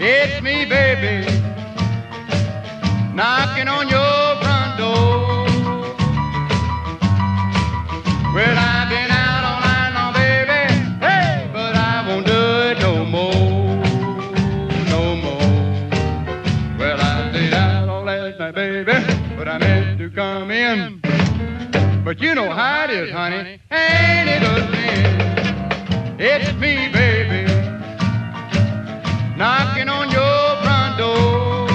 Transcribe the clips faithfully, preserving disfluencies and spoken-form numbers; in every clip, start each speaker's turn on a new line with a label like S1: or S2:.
S1: It's me, baby, knocking on your front door. Well, I've been out all night long, baby, hey, but I won't do it no more, no more. Well, I stayed out all last night, baby, but I meant to come in. But you know how it is, honey, ain't it a sin? It's me, baby, knocking on your front door.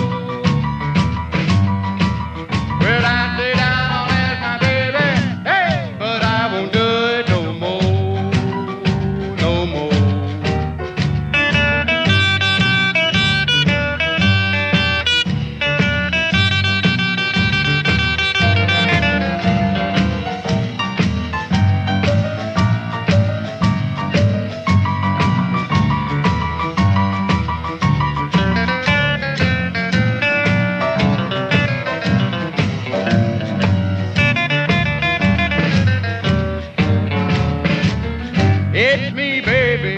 S1: Well, I stayed out all last night, baby, hey, but I won't do it no more, no more. It's me, baby,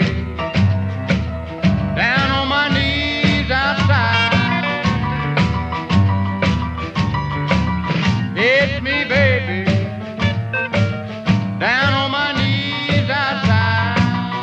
S1: down on my knees outside. It's me, baby, down on my knees outside.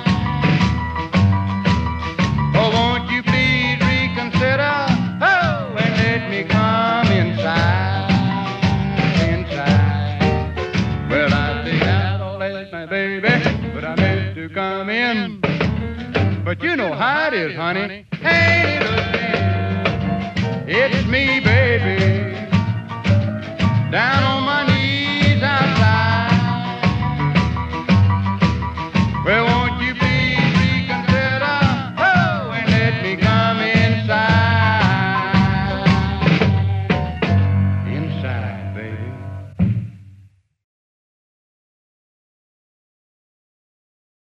S1: Oh, won't you please reconsider, oh, and let me come inside, inside. Well, I stayed out all last night, baby, but I meant to come in. But you know how it is, honey, ain't it a sin? It's me, baby, down